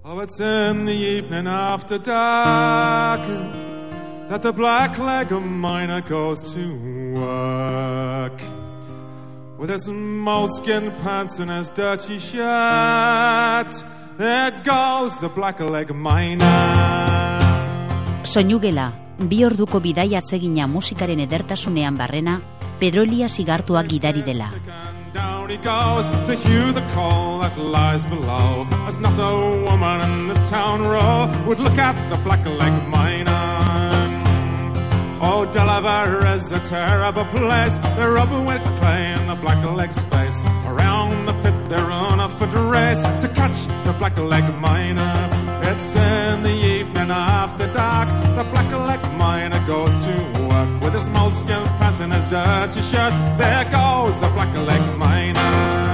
Oh, it's in the evening after dark that the black-leg miner goes to work. With his moleskin pants and his dirty shirt, there goes the black-leg miner. Soinugela, 2 orduko bidaia atsegina musikaren edertasunean barrena, Pedro Elias Igartua gidari dela. Down he goes to hew the coal that lies below. There's not a woman in this town row would look at the black-leg miner. Oh, Delaware is a terrible place. They rub with clay in the black-leg's face. Around the pit they run a foot race to catch the black-leg miner. It's in the evening after dark. The black-leg miner goes to work with his moleskin pants and his dirty shirt. There goes the black-leg miner.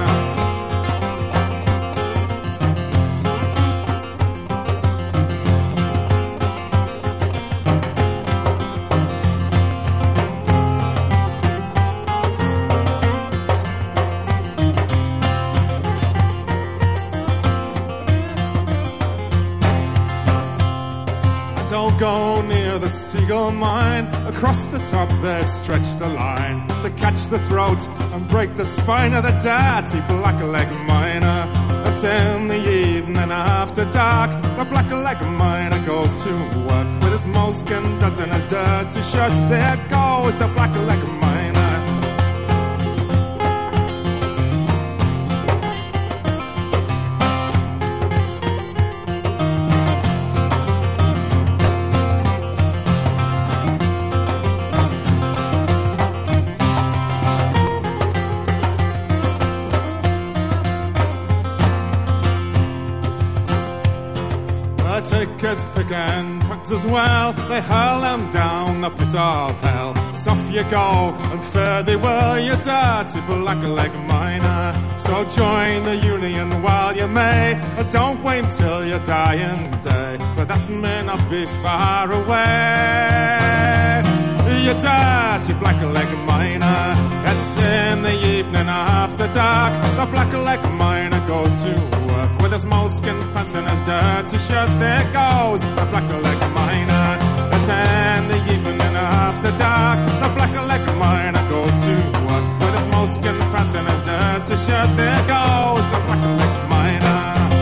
Don't go near the Seagull mine. Across the top they've stretched a line to catch the throat and break the spine of the dirty black-leg miner. It's in the evening after dark. The black-leg miner goes to work with his moleskin duds and his dirty shirt. There goes the black-leg miner. Take his pick and packs as well. They hurl him down the pit of hell. So off you go and fare thee well, you dirty black-leg miner. So join the union while you may. Don't wait till your dying day, for that may not be far away. You dirty black-leg miner. It's in the evening after dark. The black-leg miner goes to work with his moleskin pants and his dirty shirt. There goes the black-leg miner. It's in the evening after dark. The black-leg miner goes to work with his moleskin pants and his dirty shirt. There goes the black-leg miner.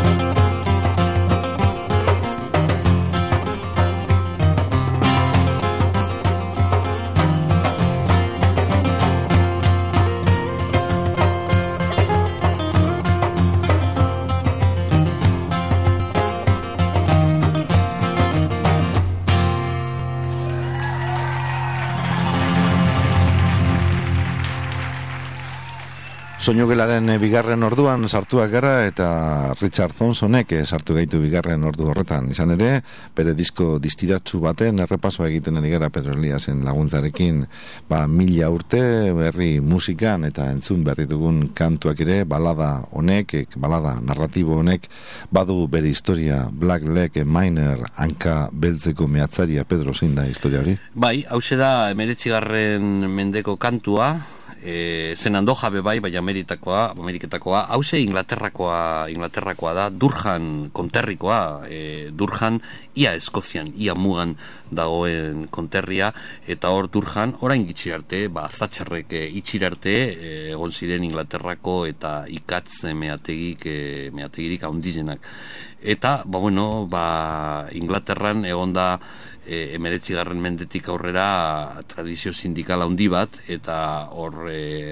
Soinugelaren bigarren orduan sartuak gara eta Richard Thompsonek sartu gaitu bigarren ordu horretan. Izan ere, bere disko distiratsu baten errepasoa egiten ari gara Pedro Eliasen laguntzarekin, 1000 urte berri musikan eta entzun berri dugun kantuak ere, balada honek, balada narratibo honek, badu bere historia. Black-leg miner, hanka beltzeko mehatzaria. Pedro, zein da historia hori? Bai, hause da 19. mendeko kantua, zen Andoja bai, baina Ameriketakoa, hause Inglaterrakoa da, Durham konterrikoa, Durham ia Eskozian, ia mugan dagoen konterria, eta hor Durham, orain gitxi arte, Thatcherrek itxir arte, egon ziren Inglaterrako eta ikatz meategirik haundizenak. Eta, Inglaterran egon da 19. mendetik aurrera tradizio sindikal handi bat, eta hor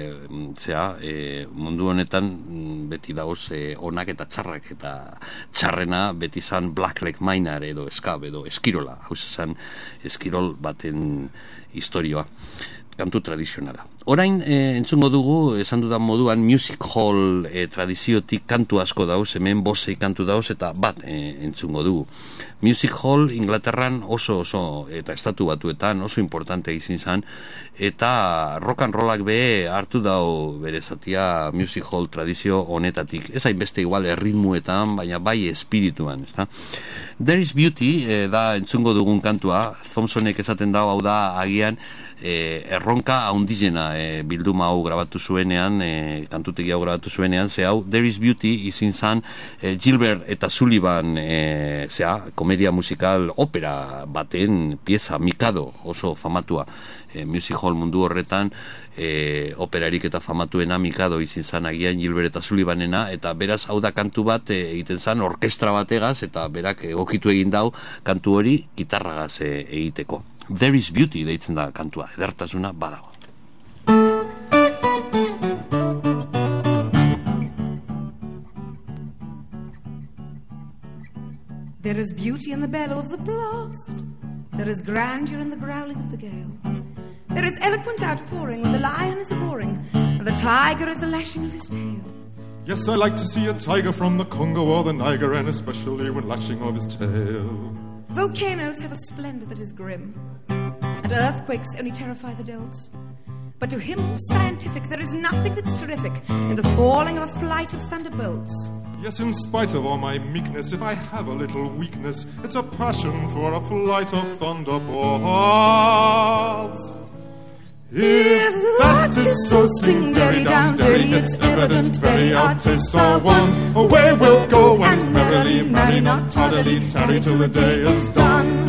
mundu honetan beti dagoz onak eta txarrak, eta txarrena beti zan black-leg miner edo eskab edo eskirola, hau zan eskirol baten historioa, kantu tradizionala. Orain entzungo dugu, esan dudan moduan, music hall tradiziotik kantu asko dauz, hemen bosei kantu dauz, eta bat entzungo dugu. Music hall Inglaterran oso, eta estatu batuetan oso importante izin zan, eta rock and rollak be hartu dau bere zatia music hall tradizio honetatik. Ez hainbeste igual erritmuetan, baina bai espirituan, ezta? There is Beauty da entzungo dugun kantua, Thompsonek esaten dau, hau da agian erronka haundizena bilduma hau grabatu zuenean, kantutegi hau grabatu zuenean, ze hau There is Beauty izin zan Gilbert eta Sullivan komedia musikal opera baten pieza, Mikado, oso famatua. Music Hall mundu horretan operarik eta famatuena Mikado izin zan agian Gilbert eta Sullivanena, eta beraz hau da kantu bat egiten zan orkestra bategaz, eta berak egokitu egin dau kantu hori gitarragaz egiteko. There is Beauty deitzen da kantua, edertasuna badago. There is beauty in the bellow of the blast. There is grandeur in the growling of the gale. There is eloquent outpouring when the lion is roaring and the tiger is a lashing of his tail. Yes, I like to see a tiger from the Congo or the Niger, and especially when lashing of his tail. Volcanoes have a splendor that is grim, and earthquakes only terrify the dolts. But to him who's scientific, there is nothing that's terrific in the falling of a flight of thunderbolts. Yes, in spite of all my meekness, if I have a little weakness, it's a passion for a flight of thunderbolts. If that is so, sing very down dirty, it's evident very our tastes are one. Away we'll go and merrily marry, not tardily tarry till the day is done.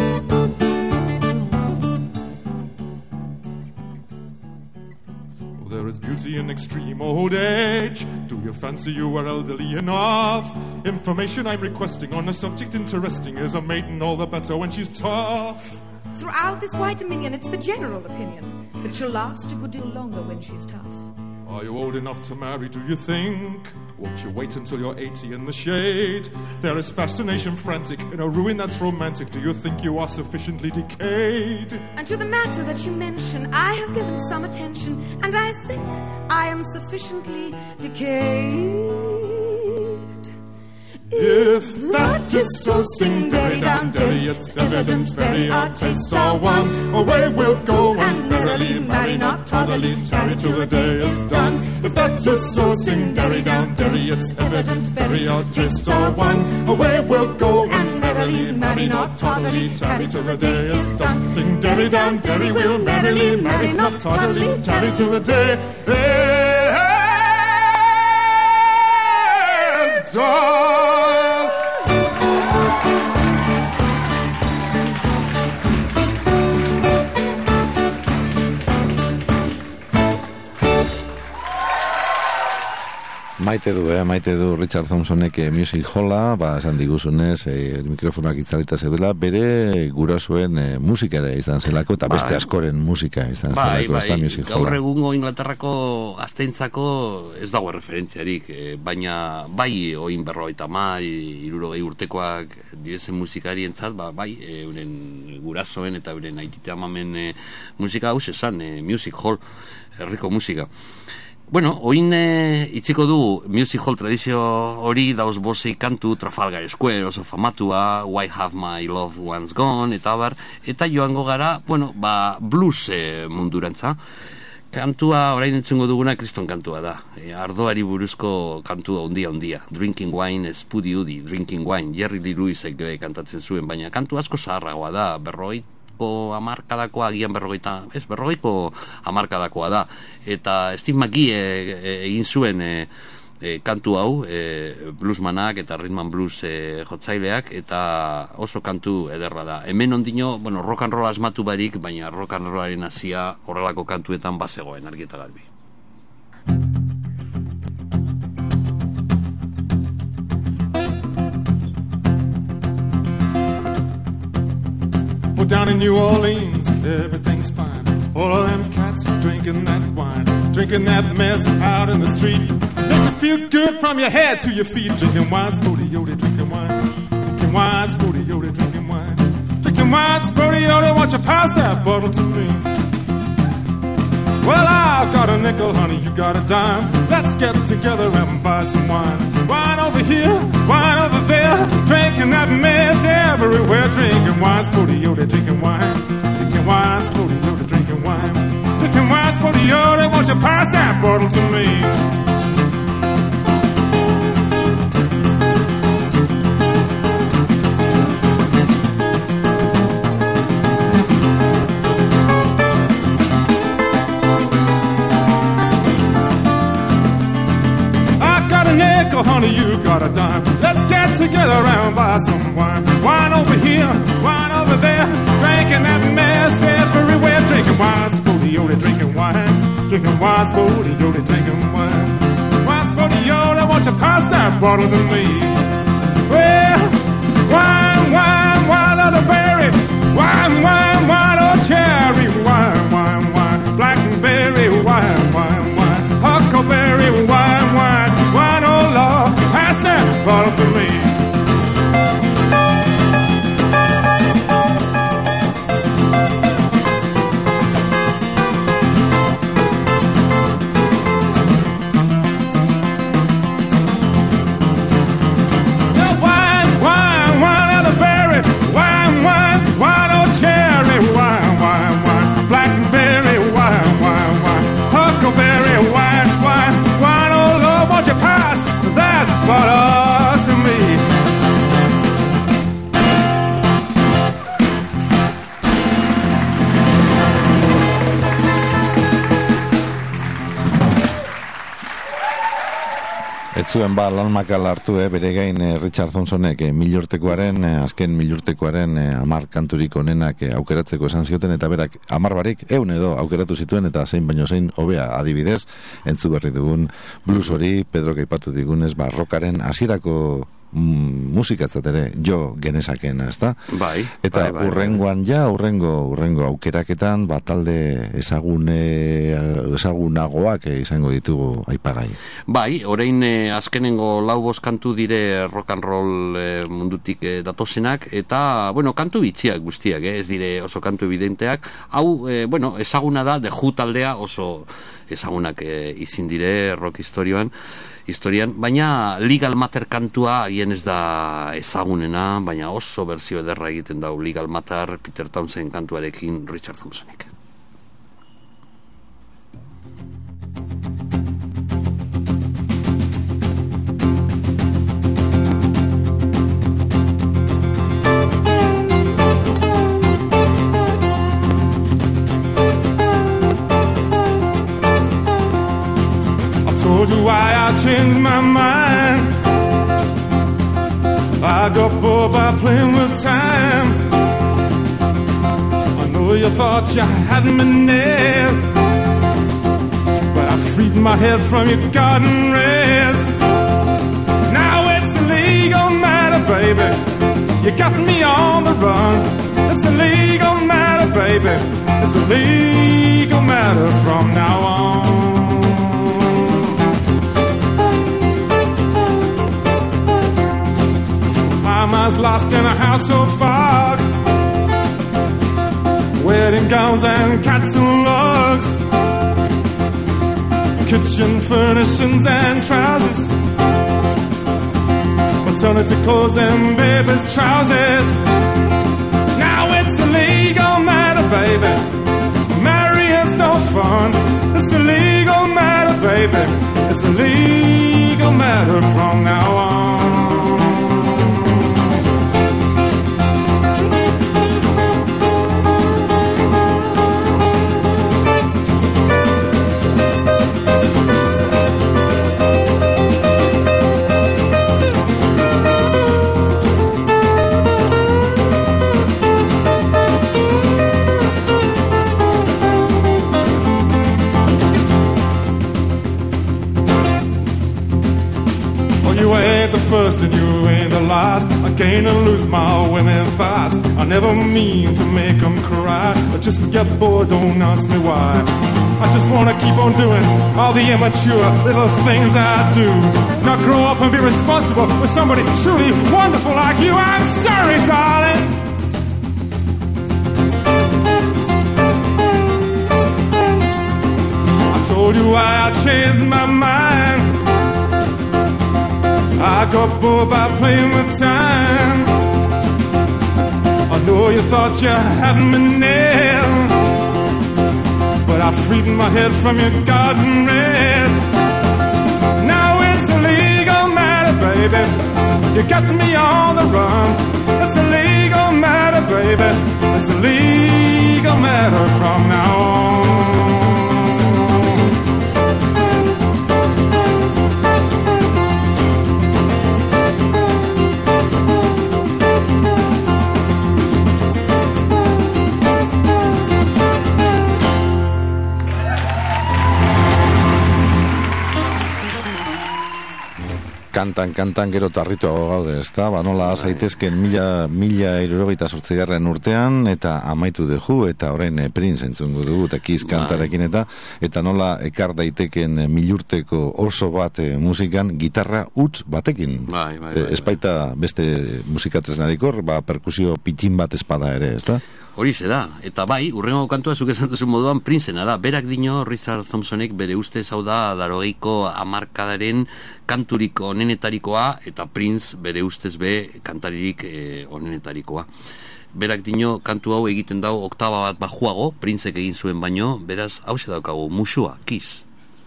There is beauty in extreme old age. Do you fancy you are elderly enough? Information I'm requesting on a subject interesting. Is a maiden all the better when she's tough? Throughout this wide dominion, it's the general opinion that she'll last a good deal longer when she's tough. Are you old enough to marry, do you think? Won't you wait until you're 80 in the shade? There is fascination frantic in a ruin that's romantic. Do you think you are sufficiently decayed? And to the matter that you mention, I have given some attention, and I think I am sufficiently decayed. If that is so, sing very down dirty, it's evident very our tastes are one. Away we'll go and merrily marry, not tardily tarry till the day is done. If that is so, sing very down dirty, it's evident very our tastes are one. Away we'll go and merrily marry, not tardily tarry till the day is done. Sing derry down derry, we'll merrily marry, not tardily tarry till the day is done. Maite du Richard Thompsonek Music Halla, esan diguzunez, mikrofonak itzalita zeudela, bere gurasoen musikara izan zelako, eta beste askoren musika izan zelako, ez da Music Halla. Gaur egungo Inglaterrako gazteentzako ez dago referentziarik, baina bai oin 50-60 urtekoak direzen musikarientzat, bai, euren gurasoen eta euren aitite amamen musika hau esan, Music Hall, herriko musika. Bueno, oin itziko du Music Hall tradizio hori dauz bosei kantu, Trafalgar Square oso famatua, Why Have My Loved Ones Gone, eta bar, eta joango gara, blues mundurantza. Kantua, orain entzungo duguna, kriston kantua da. Ardoari buruzko kantua ondia. Drinking Wine, Spuddy Udi, Drinking Wine, Jerry Lee Lewisek kantatzen zuen, baina kantu asko zaharragoa da, amarkadakoa, agian berrogeiko amarkadakoa da. Eta Steve McGee egin zuen kantu hau, bluesmanak eta rhythm and blues jotzaileak, eta oso kantu ederra da. Hemen ondino, rock and roll asmatu barik, baina rock and rollaren hasia horrelako kantuetan bazegoen, argi eta garbi. Well, down in New Orleans, everything's fine. All of them cats drinking that wine, drinking that mess out in the street. Makes you feel good from your head to your feet. Drinking wine, Spuddy-Yodi, drinking wine. Drinking wine, Spuddy-Yodi, drinking wine. Drinking wine, Spuddy-Yodi, won't you pass that bottle to me? Well, I've got a nickel, honey, you got a dime. Let's get together and buy some wine. Wine over here, wine over there. Drinking that mess everywhere. Drinking wine, Spuddy-Yodi, drinking wine. Drinking wine, Spuddy-Yodi, drinking wine. Drinking wine, Spuddy-Yodi, won't you pass that bottle to me? buy some wine. Wine over here, wine over there, drinking that mess everywhere. Drinking wine, spodioli, drinking wine. Drinking wine, spodioli, drinking wine. Wine, spodioli, won't you pass that bottle to me? Well, wine, wine, wine of the berry. Wine, wine, wine, oh cherry. Wine, wine, wine, blackberry. Wine, wine, wine, huckleberry. Wine, wine, wine, oh Lord, pass that bottle to me. Zuen lan makal hartu bere gain Richard Thompsonek milurtekoaren azken milurtekoaren 10 kanturik onenak aukeratzeko esan zioten, eta berak 10 barik 100 edo aukeratu zituen, eta zein baino zein hobea, adibidez entzu berri dugun blues hori Pedro aipatu digunez, rockaren hasierako musikatzat ere jo genezaken, ezta? Bai. Eta urrengoan urrengo aukeraketan talde ezagunagoak izango ditugu aipagai. Bai, orain azkenengo 4 kantu dire rock and roll mundutik datozenak, eta kantu bitxiak guztiak, ez dire oso kantu evidenteak. Hau, ezaguna da, The Who taldea oso ezagunak izin dire rock historian, baina Legal Matter kantua hien ez da ezagunena, baina oso berzio ederra egiten dau Legal Matter Peter Townshend kantuarekin Richard Thompsonek. Told you why I changed my mind. I got bored by playing with time. I know you thought you had me nailed, but I freed my head from your garden rails. Now it's a legal matter, baby. You got me on the run. It's a legal matter, baby. It's a legal matter from now on. I was lost in a house so far, wedding gowns and cats and logs, kitchen furnishings and trousers, maternity clothes and baby's trousers. Now it's a legal matter, baby. Marrying's no fun. It's a legal matter, baby. It's a legal matter from now on. First and you ain't the last. I gain and lose my women fast. I never mean to make them cry. I just get bored, don't ask me why. I just wanna keep on doing all the immature little things I do. Not grow up and be responsible with somebody truly wonderful like you. I'm sorry, darling. I told you why I changed my mind. I got bored by playing with time. I know you thought you had me nailed, but I freed my head from your garden rails. Now it's a legal matter, baby. You got me on the run. It's a legal matter, baby. It's a legal matter from now on. kantan gero tarrituago gaude, ezta? Nola zaitezken 1068 urtean eta amaitu dugu eta orain Prince entzungo dugu eta Kiss kantarekin eta nola ekar daiteken milurteko oso bat musikan gitarra huts batekin. Espaita beste musikatresnarikor, perkusio pitin bat espada ere, ezta? Horixe da, eta bai, urrengo kantua zuk esan duzu moduan Princena da, berak dino Richard Thompsonek bere ustez hau da 80ko hamarkadaren kanturik onenetarikoa eta Prince bere ustez kantaririk onenetarikoa. Berak dino kantu hau egiten dau oktaba bat bajuago, Princek egin zuen baino, beraz hause daukagu, Musua, Kiss.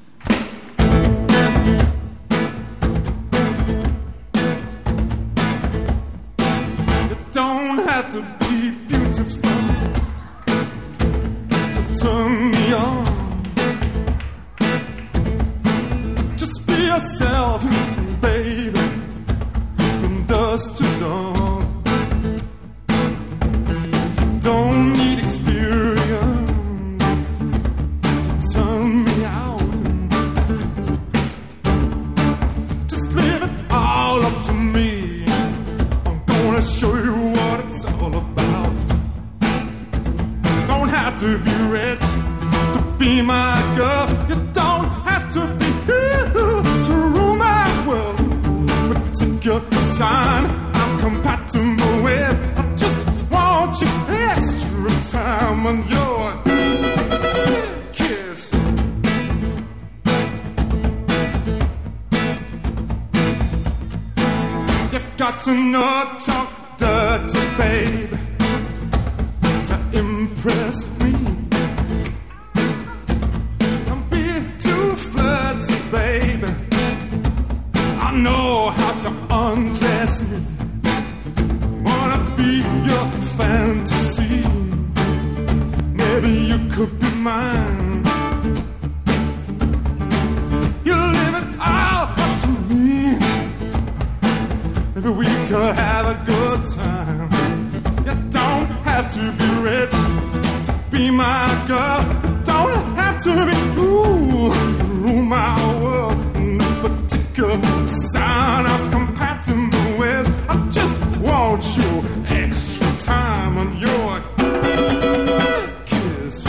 You don't have to be beautiful turn me on. Just be yourself, baby, from dusk to dawn. Don't need experience to turn me out. Just leave it all up to me. I'm gonna show you what it's all about. Don't have to be rich to be my girl. You don't have to be here to rule my world. Particular sign I'm compatible with. I just want you extra time on your kiss. You've got to not talk dirty, baby, to impress me. Don't be too flirty, baby. I know how to undress me. Wanna be your fantasy. Maybe you could be mine. You leave it all up to me. Maybe we could have a good time. You don't have to be rich to be my girl. You don't have to be cool to rule my world. No particular sign I'm compatible with. I just want you extra time on your kiss.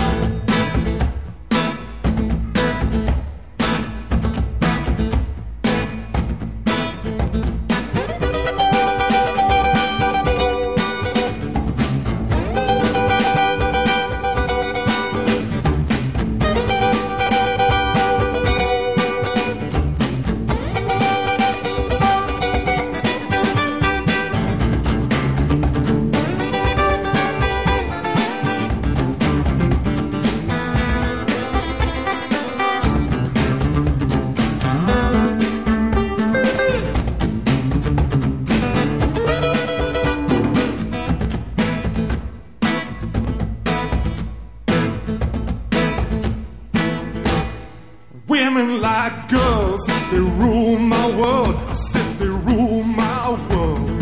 Women like girls, they rule my world. I said they rule my world.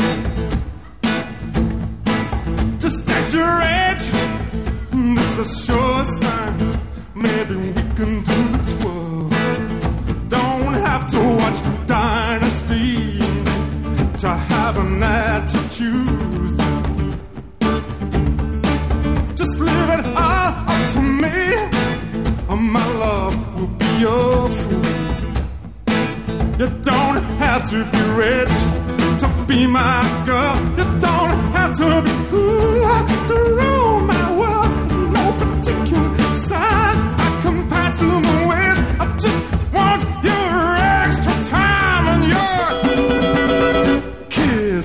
Just at your age, this is a sure sign. Maybe we can do the twirl. Don't have to watch Dynasty to have an attitude. Just leave it all up to me. My love will be your fool. You don't have to be rich to be my girl. You don't have to be cool to rule my world. No particular sign I'm compatible with. I just want your extra time and your kiss.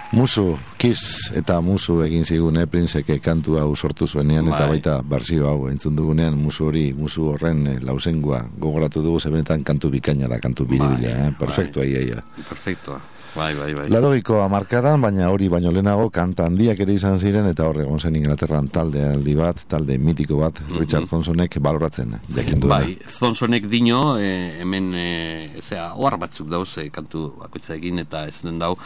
Musu, Kiss eta Musu egin zigun, Princek kantu hau sortu zuenean, eta baita berzio hau entzun dugunean, musu horren lausengua gogoratu dugu, zebenetan kantu bikaina da, kantu biribila, perfektua iaia. Perfektua. Bai. 80ko hamarkadan, baina hori baino lehenago kanta handiak ere izan ziren, eta horre egon zen Inglaterran talde mitiko bat, Richard Thompsonek baloratzen, jakin duena. Bai, Thompsonek dino, hemen, ohar batzuk dauz, kantu bakoitza egin, eta ez den dau,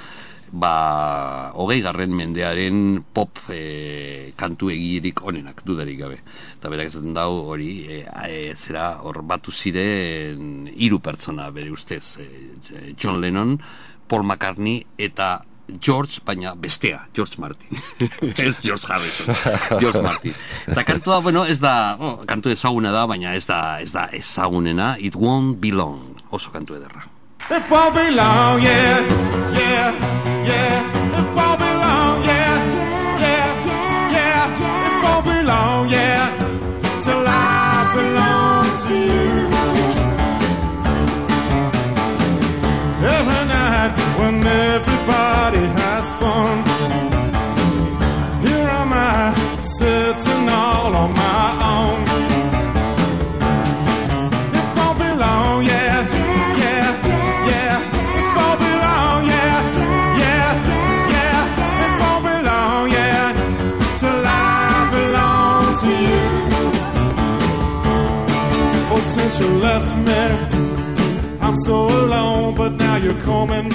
20. mendearen pop kantu egirik onenak, dudarik gabe. Eta berak esaten dau hori, zera hor batu ziren 3 pertsona bere ustez, John Lennon, Paul McCartney eta George, baina bestea, George Martin. Ez George Harrison, George Martin. Eta kantua, ez da, kantu ezaguna da, baina ez da ezagunena, It Won't Be Long, oso kantu ederra. It won't be long, yeah. It won't be long, yeah. It won't be long, yeah. Till I belong to you. Every night when everybody has fun, here am I sitting all on my own. It won't be long, yeah. Since you left me, I'm so alone, but now you're coming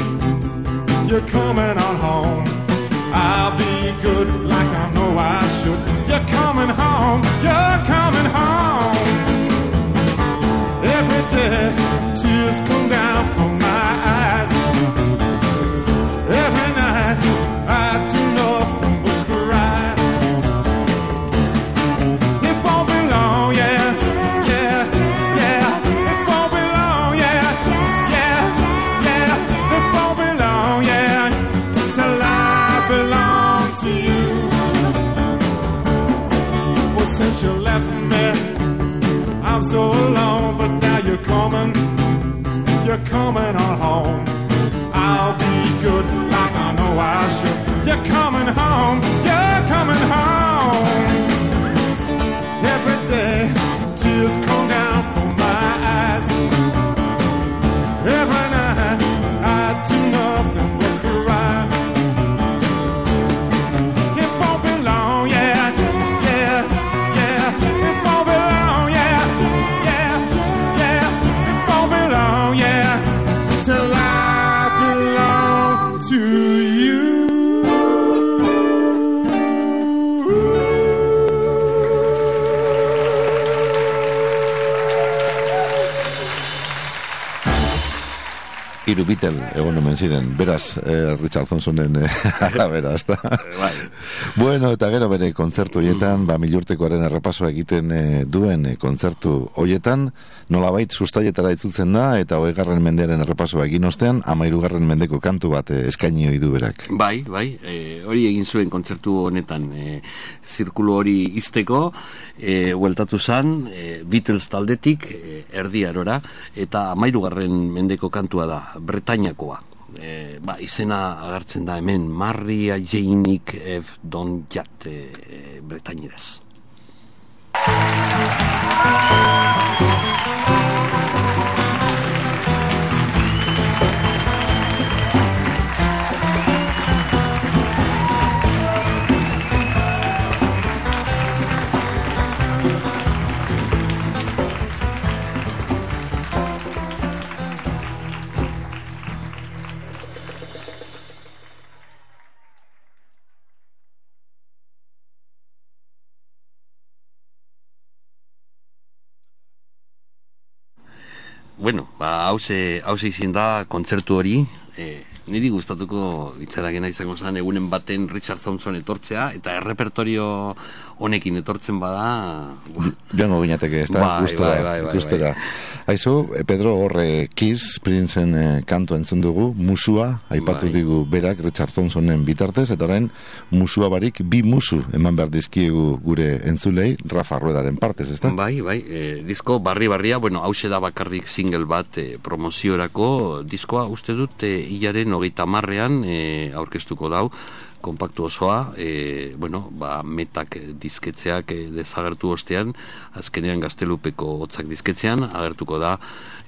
on home. I'll be good like I know I should. You're coming home. Every day, tears come down from my eyes. Every night, I do nothing but cry. It won't be long, yeah. Since you left me, I'm so alone, but now you're coming on home. I'll be good like I know I should. You're coming home. Every day, tears come down from my eyes. Every night, I do nothing but cry. It won't be long, yeah. Till I belong to you. Hiru Beatle egon omen ziren, beraz, Richard Thompsonen arabera, ezta? Bueno, eta gero bere kontzertu horietan, milurtekoaren errepasoa egiten duen kontzertu horietan, nolabait sustaietara itzultzen da, eta 20. mendearen errepasoa egin ostean, 13. mendeko kantu bat eskaini ohi du berak. Bai, hori egin zuen kontzertu honetan, zirkulu hori izteko, hueltatu zan, Beatles taldetik, Erdi Arora, eta 13. mendeko kantua da, Bretainakoa. Izena agertzen da hemen, Maria Jainik Don Jat, Bretaineraz. Bueno, hause izin da kontzertu hori, niri gustatuko litzarakena izango zen egunen baten Richard Thompson etortzea, eta errepertorio honekin etortzen bada... Joango ginateke, ez da? Gustera. Aizu, Pedro, horre Kiss, Princeen kantu entzun dugu, musua, aipatu digu berak Richard Thompsonen bitartez, eta orain musua barik, 2 musu eman behar dizkiegu gure entzulei, Rafa Ruedaren partez, ez da? Bai, disko barria, hause da bakarrik single bat promoziorako, diskoa uste dut hilaren 2010ean aurkeztuko dau, konpaktu osoa, metak dizketzeak desagertu ostean, azkenean Gaztelupeko hotzak dizketzean, agertuko da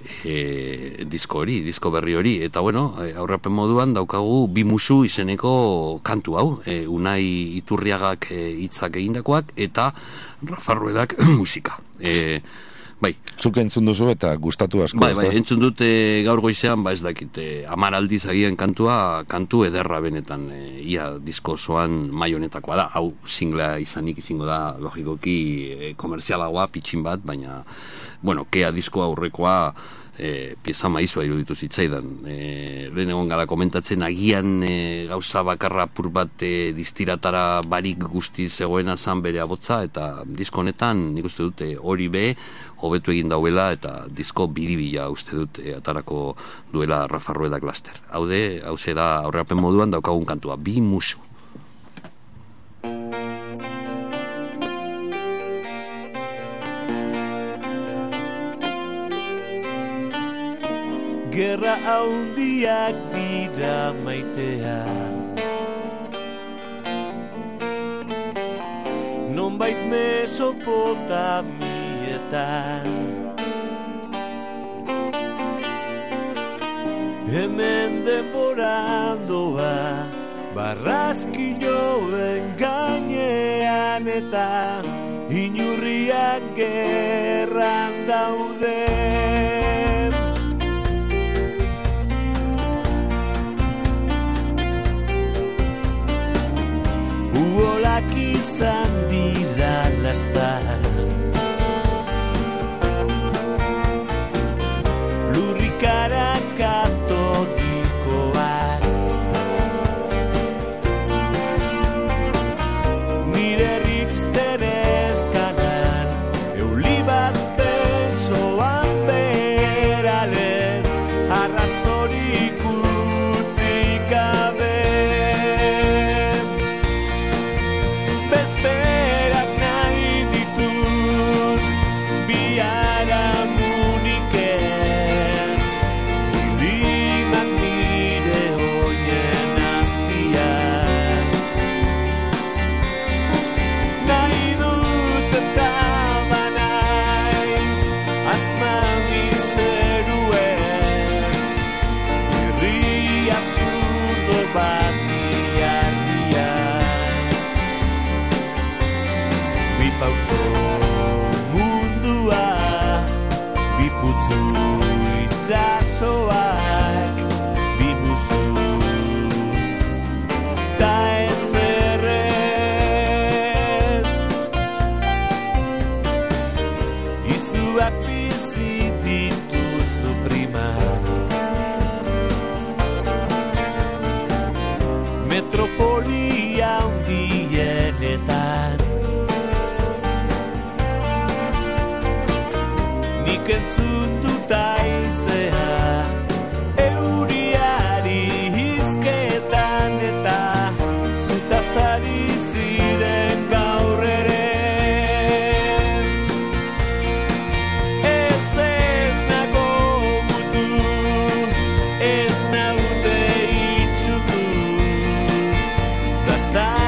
disko berri hori, eta aurrapen moduan daukagu Bi musu izeneko kantu hau, Unai Iturriagak hitzak egindakoak, eta Rafa Ruedak musika. Bai. Zuk entzun duzu eta gustatu asko. Bai, entzun dute gaur goizean, ez dakit, 10 aldiz agien kantu ederra benetan, ia disko osoan mai honetakoa da, hau singlea izanik izango da, logikoki komerzialagoa, pitxin bat, baina, kea disko aurrekoa, pieza maizua iruditu zitzaidan. Lehen egon gara komentatzen, agian gauza bakarra pur bat distiratara barik guztiz zegoena zan bere abotza, eta disko honetan nik uste dute hori hobetu egin dauela, eta disko biribila uste dut atarako duela Rafa Ruedak laster. Hau da aurreapen moduan daukagun kantua, Bi musu. Gerra haundiak dira maitea, nonbait Mesopotamietan, hemen denborandoa barraskiloen gainean, eta inurriak gerran daude. Uolak izan dira lastar, lurrikara katolikoak, nire Rixteres kanan, euli bat besoan beralez, arrastorik utzik gabe. Itxasoak, bi musu, ta ezerrez, izuak bizi dituzu prima, metropolia handienetan, nik entzun dut aizea, euriari hizketan, eta zutazari ziren gaur ere. Ez nago mutu, ez naute itxutu, dazta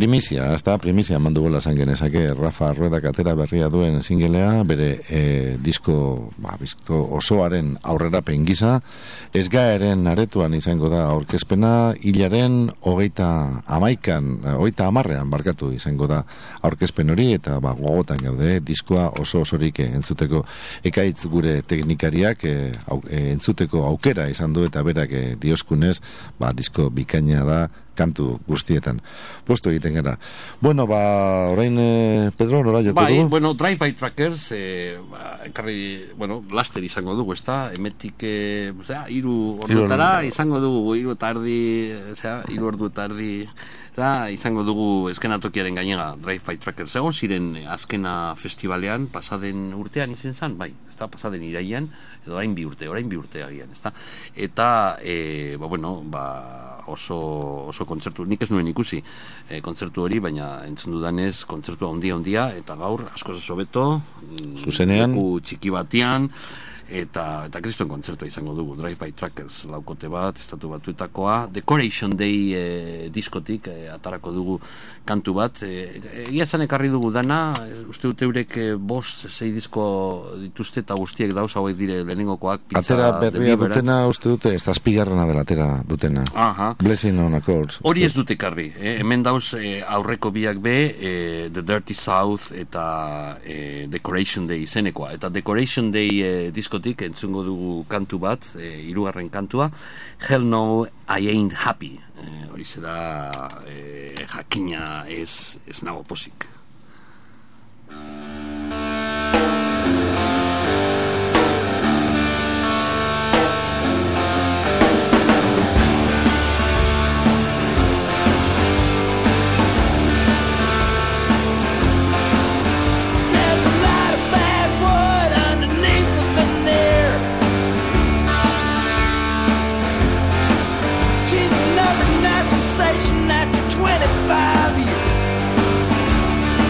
primizia eman duela esan genezake. Rafa Ruedak atera berria duen singelea, bere disko osoaren aurrerapen gisa, Esgaeren aretuan izango da aurkezpena, hilaren 30 barkatu izango da aurkezpen hori, eta gogotan gaude, diskoa osorik entzuteko. Ekaitz gure teknikariak entzuteko aukera izan du, eta berak dioskunez, disko bikaina da, kantu guztietan. Posto egiten gara. Bueno, orain, Pedro, nora joko dugu? Bueno, Drive-by Truckers, laster izango dugu, ezta? Emetik, 3 ordutara izango dugu, 3 ordu eta erdi, izango dugu eskenatokiaren gainera Drive-by Truckers. Egon ziren azkena festivalean, pasaden urtean izen zan, ezta? Pasaden iraian, edo orain bi urte agian, ezta? Eta, oso kontzertu, nik ez nuen ikusi kontzertu hori, baina entzun dudanez kontzertu handia, eta gaur askoz hobeto, zuzenean, txiki batean, eta kriston kontzertua izango dugu. Drive-by Truckers laukote bat, Estatu Batuetakoa, Decoration Day diskotik atarako dugu kantu bat. Egia esan ekarri dugu dana, uste dute eurek 5-6 disko dituzte, eta guztiek dauz hauek dire lehenengokoak. Atera berria dutena, uste dute, ez da azpigarrena dela atera dutena. Blessing on Accords. Hori ez dute karri. Hemen dauz aurreko biak be, The Dirty South eta Decoration Day izenekoa. Eta Decoration Day diskotik entzungo dugu kantu bat, 3. kantua, Hell No, I Ain't Happy. Hori zeda jakina ez nago pozik. After 25 years,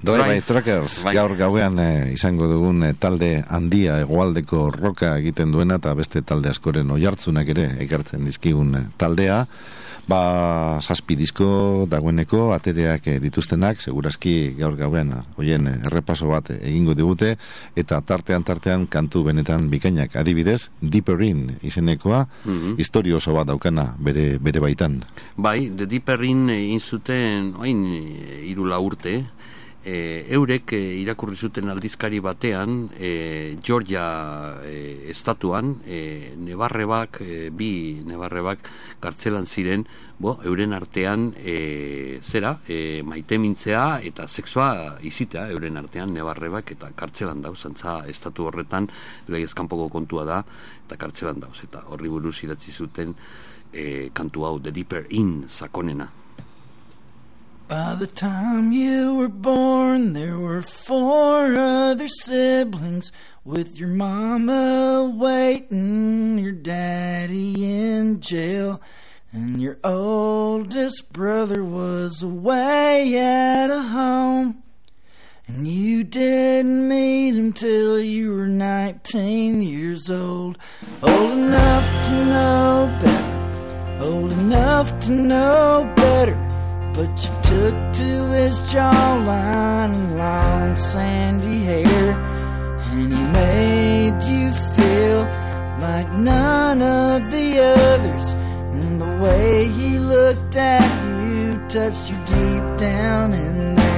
Drive-by Truckers, gaur gauean izango dugun talde handia hegoaldeko roka egiten duena eta beste talde askoren oihartzunak ere ekartzen dizkigun taldea. Zazpi disko dagoeneko atereak dituztenak, segurazki gaur gauean hoien errepaso bat egingo digute, eta tartean kantu benetan bikainak. Adibidez, Deeper In izenekoa, historio oso bat daukana bere baitan. Bai, The Deeper In egin zuten oain 3 urte, eurek irakurri zuten aldizkari batean Georgia estatuan bi nebarrebak kartzelan ziren, euren artean maitemintzea eta sexua izitea euren artean nebarrebak, eta kartzelan dauz, antza estatu horretan legez kanpoko kontua da eta kartzelan dauz, eta horri buruz idatzi zuten kantu hau, The Deeper In sakonena. By the time you were born, there were 4 other siblings, with your mama waiting, your daddy in jail, and your oldest brother was away at home. And you didn't meet him till you were 19 years old, old enough to know better, old enough to know better. But you took to his jawline and long sandy hair, and he made you feel like none of the others. And the way he looked at you touched you deep down in there.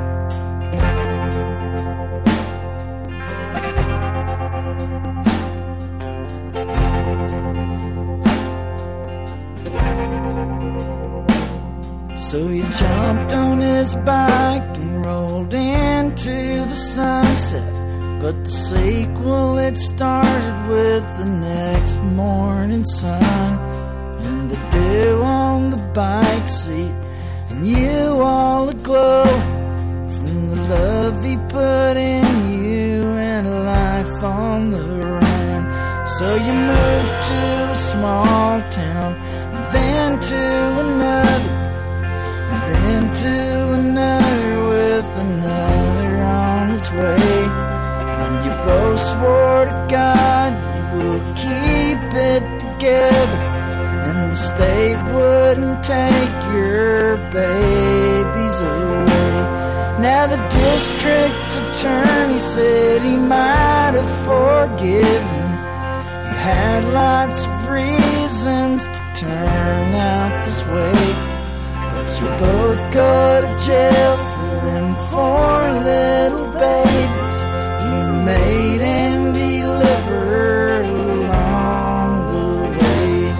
So you jumped on his bike and rolled into the sunset. But the sequel, it started with the next morning sun, and the dew on the bike seat, and you all aglow from the love he put in you and a life on the run. So you moved to a small town, then to another, then to another, with another on its way. And you both swore to God you would keep it together, and the state wouldn't take your babies away. Now the district attorney said he might have forgiven. You had lots of reasons to turn out this way, you both go to jail for them 4 little babies you made and delivered along the way.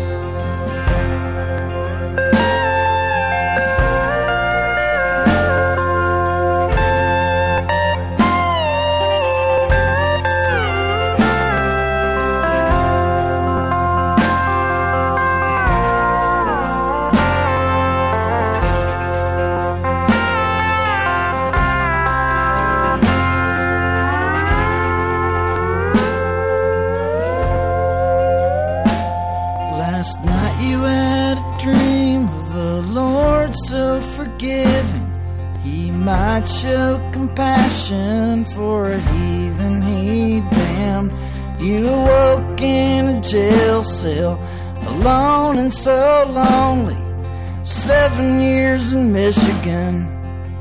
Last night you had a dream of a Lord so forgiving, he might show compassion for a heathen he damned. You awoke in a jail cell, alone and so lonely, 7 years in Michigan.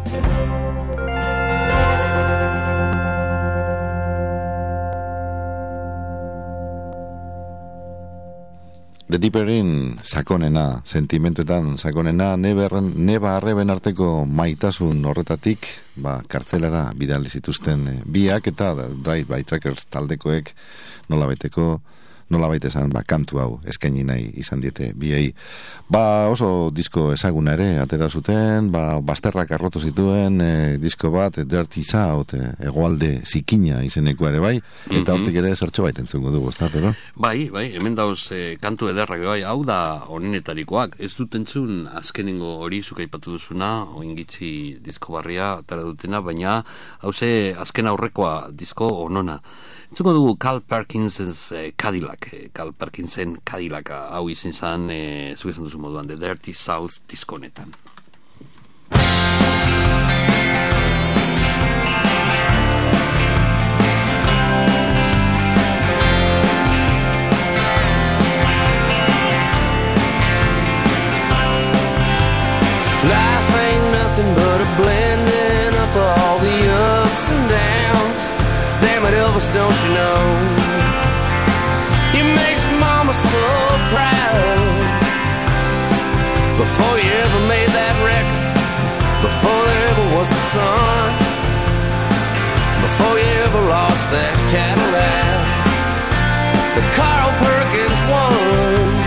The Deeper In sakonena, sentimentuetan sakonena, neba arreben arteko maitasun horretatik, kartzelara bidali zituzten biak, eta Drive-by Truckers taldekoek nolabait esan kantu hau eskaini nahi izan diete biei. Oso disko ezaguna ere atera zuten, bazterrak arrotu zituen disko bat, Dirty South, hegoalde zikina izeneko ere bai, eta hortik ere zertxo baita entzungo dugu, ez da, pero? Bai, hemen dauz kantu ederrak bai, hau da honenetarikoak, ez dut entzun azkenengo hori zuk aipatu duzuna, oingitzi disko barria atera dutena, baina hauze azken aurrekoa disko onona. Entzuko dugu Carl Perkinsen Cadillac, hau izin zan, zuk esan duzu moduan, The Dirty South diskonetan. Life ain't nothing but a blending up of all the ups and downs. Damn it, Elvis, don't you know? You makes mama so proud. Before you ever made that record, before there ever was a sun, before you ever lost that Cadillac that Carl Perkins won.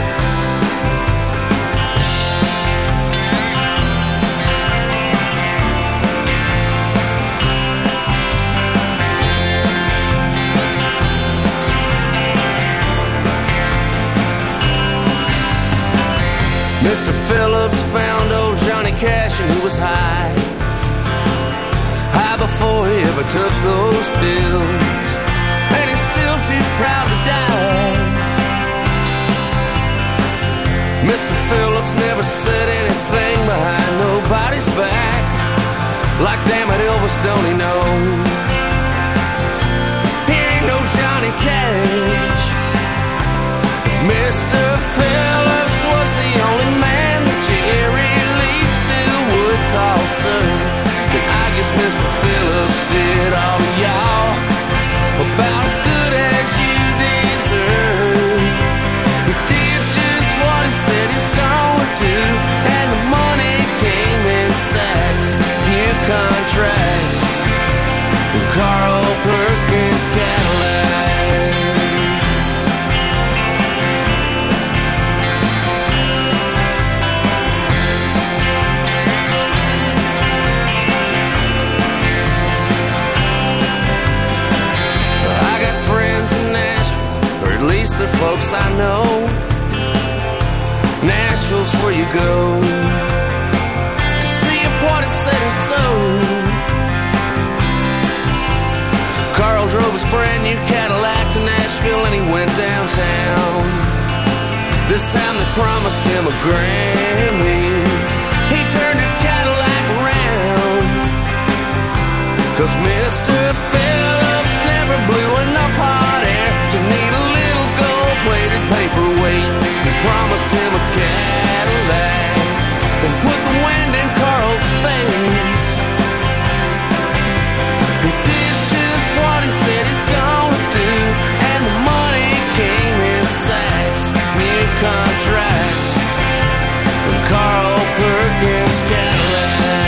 Mr. Phillips found old Johnny Cash and he was high before he ever took those pills, and he's still too proud to die. Mr. Phillips never said anything behind nobody's back, like damn it Elvis, don't he know? He ain't no Johnny Cash. If Mr. Phillips was the only man that Jerry Lee still would call sir, then I guess Mr. Phillips did all of y'all about as good as you deserve. He did just what he said he's gonna do, and the money came in sacks, new contracts, and Carl Perkins Cadillac. At least they're folks I know. Nashville's where you go to see if what is said is so. Carl drove his brand new Cadillac to Nashville and he went downtown. This time they promised him a Grammy. He turned his Cadillac around, 'cause Mr. Phillips never blew enough hot air to need a little gold-plated paperweight. He promised him a Cadillac and put the wind in Carl's face. He did just what he said he's gonna do, and the money came in sacks, new contracts, from Carl Perkins Cadillac.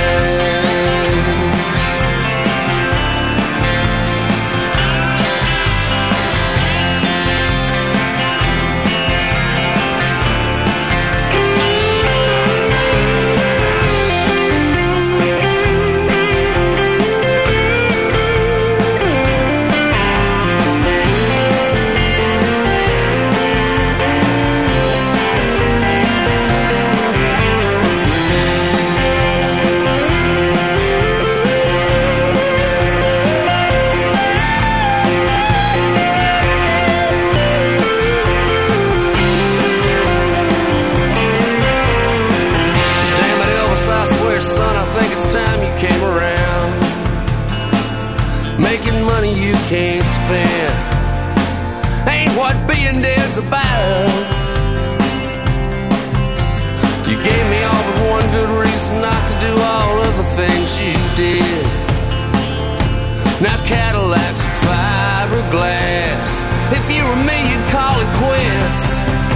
You can't spend ain't what being dead's about. You gave me all but one good reason not to do all of the things you did. Now Cadillacs are fiberglass. If you were me, you'd call it quits.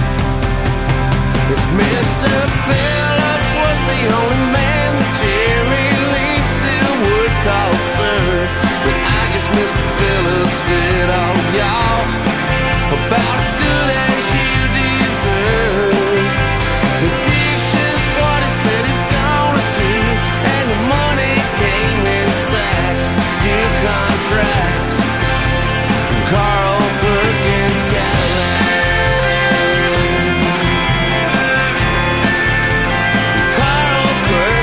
If Mr. Phillips was the only man that Jerry Lee still would call sir, but I guess Mr. Phillips did all of y'all about as good as you deserve. He did just what he said he's gonna do, and the money came in sacks, new contracts, from Carl Perkins Cadillac. Carl Perkins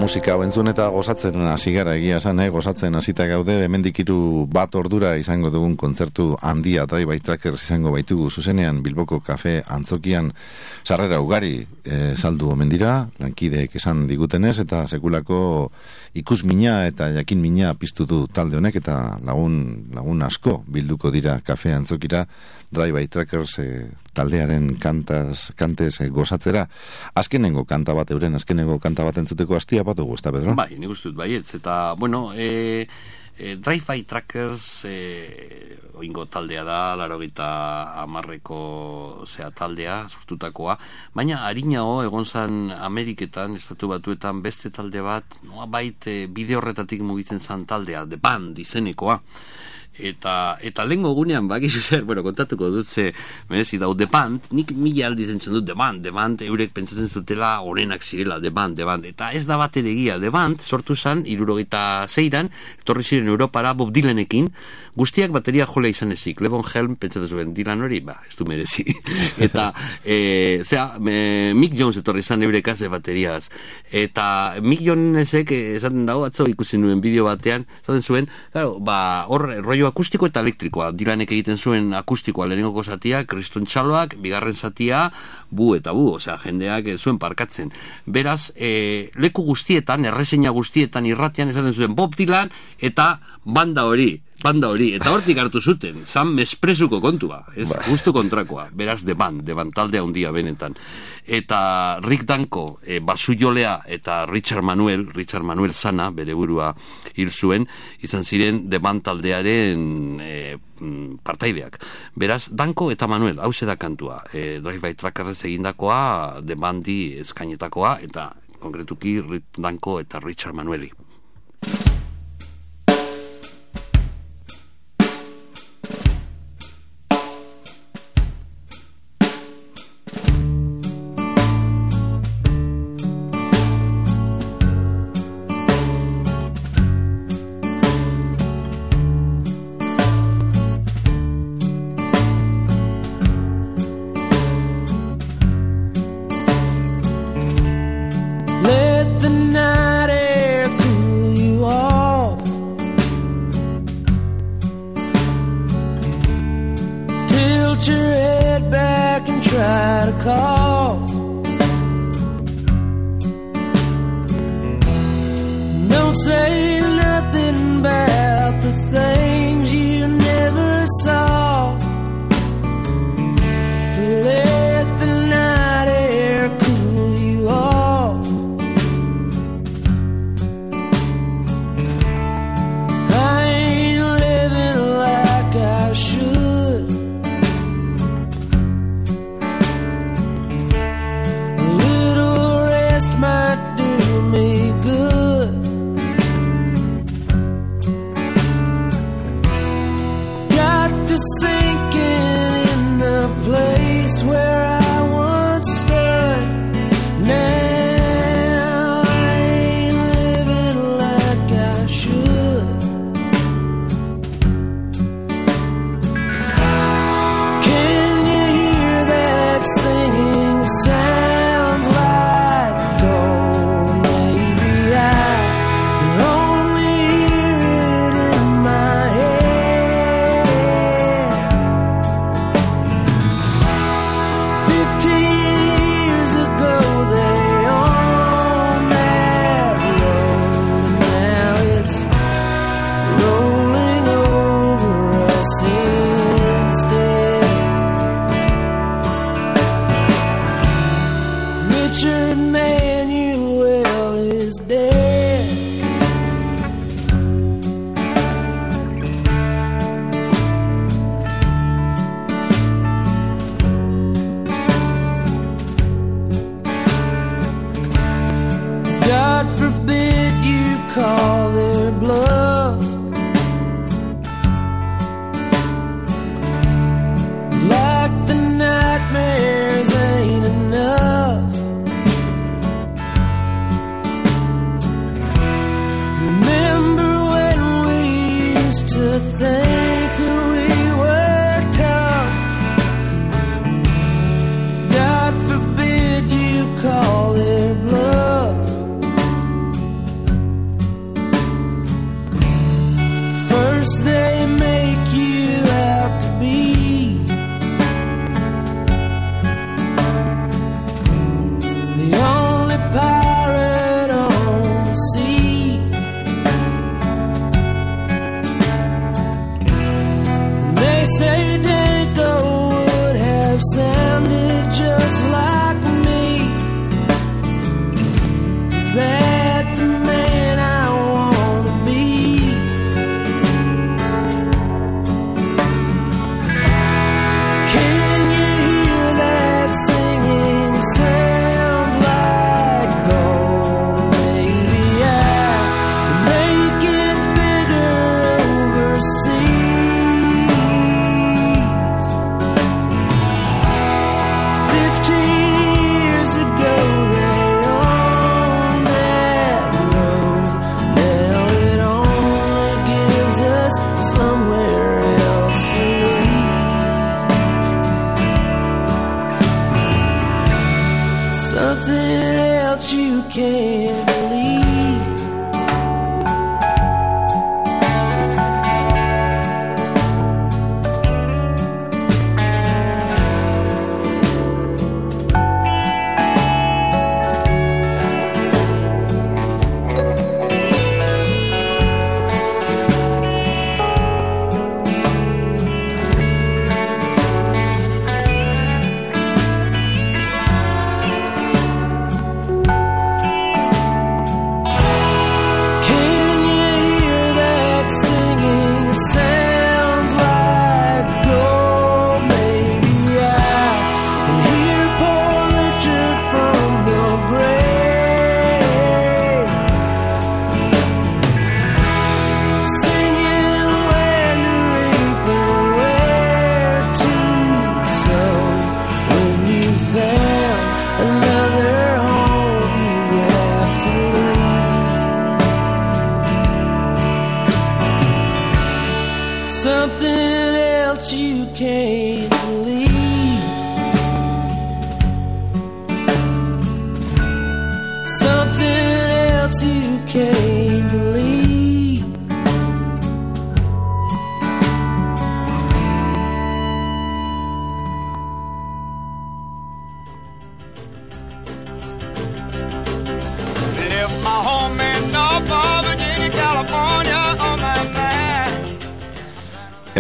musika hau entzun eta gozatzen hasi gara, egia esan, gozatzen hasita gaude, hemendik 1 ordura izango dugun kontzertu handia, Drive-by Truckers izango baitugu zuzenean Bilboko kafe antzokian, sarrera ugari saldu omen dira, lankideek esan digutenez, eta sekulako ikusmina eta jakinmina piztu du talde honek, eta lagun asko bilduko dira kafe antzokira Drive-by Truckers taldearen kantez gozatzera. Azkenengo kanta bat entzuteko hastia bat dugu, ez da, Pedro? Bai, nik uste dut baietz, eta, bueno, Drive-by Truckers oingo taldea da, 80ko taldea, sortutakoa, baina harinago egon zan Ameriketan, Estatu Batuetan beste talde bat, bait bide horretatik mugitzen zan taldea, The Band izenekoa. Eta lehengo gunean bakizu zer, kontatuko dut ze merezi dau, The Band, nik 1000 aldiz entzun dut The Band, eurek pentsatzen zutela onenak zirela, The Band, eta ez da bat egia, The Band sortu zan 76an, etorri ziren Europara Bob Dylanekin, guztiak bateria jola izan ezik, Levon Helm pentsatzen zuen Dylan hori, ez du merezi, eta Mick Jones etorri zan eurekaz bateriaz, eta Mick Jonesek esaten dago, atzo ikusi nuen bideo batean, esaten zuen, hor rollo akustiko eta elektrikoa. Dylanek egiten zuen akustikoa lehenengoko zatia, kriston txaloak, bigarren zatia, bu, osea, jendeak zuen parkatzen. Beraz, leku guztietan, erreseina guztietan irratian esaten zuen Bob Dylan eta banda hori, eta hortik hartu zuten, Sam Mespresuko kontua, ez justu kontrakoa, beraz The Band taldea handia benetan. Eta Rick Danko, basujolea, eta Richard Manuel Sana, bere burua hil zuen, izan ziren The Band taldearen partaideak. Beraz, Danko eta Manuel, hau da kantua, Drive-by Truckers egindakoa, The Bandi eskainetakoa, eta konkretuki Rick Danko eta Richard Manueli.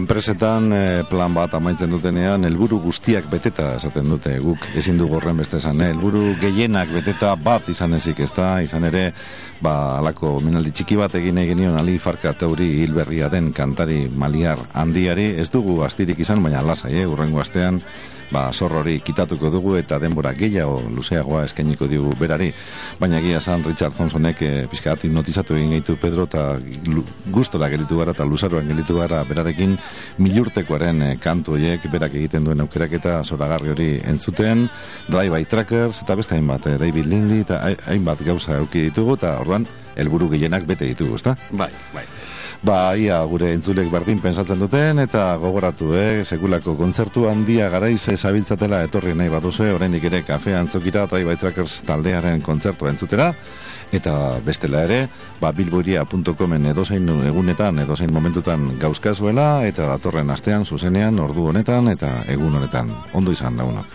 Enpresetan plan bat amaitzen dutenean helburu guztiak beteta esaten dute, guk ezin dugu horren beste esan, helburu gehienak beteta bat izan ezik, ezta, izan ere, alako minaldi txiki bat egin genion Ali Farka Tauri hilberria den kantari maliar handiari, ez dugu astirik izan, baina lasai, urrengo astean, zorrori kitatuko dugu eta denbora gehiago luzeagoa eskainiko digu berari, baina egia esan Richard Thompsonek pixka bat hipnotizatu egin gaitu Pedro eta gustora gelitu gara eta luzaroan gelitu gara berarekin milurtekoaren kantu horiek berak egiten duen aukeraketa zoragarri hori entzuten, Drive-by Truckers eta beste hainbat, David Lindley eta hainbat gauza euki ditugu eta orduan helburu gehienak bete ditugu, ezta? Bai. Ia gure entzulek berdin pensatzen duten eta gogoratu, sekulako kontzertu handia garaiz zabiltzatela etorri nahi baduzue, oraindik ere Kafea Antzokira Drive-by Truckers taldearen kontzertua entzutera, eta bestela ere, bilboiria.comen edozein egunetan, edozein momentutan gauzkazuela, eta datorren astean, zuzenean, ordu honetan, eta egun honetan. Ondo izan, lagunok.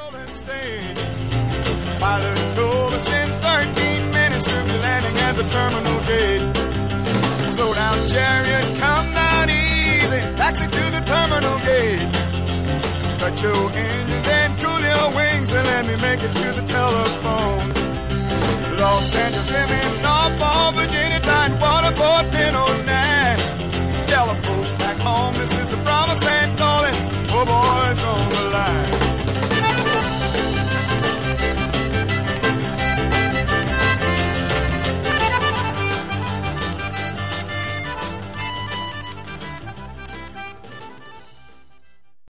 Slow down, chariot, come down easy. Taxi to the terminal gate. Cut your engines and cool your wings and let me make it to the telephone. Los Angeles, living Norfolk, Virginia, Tidewater, 1409. Tell the folks back home, this is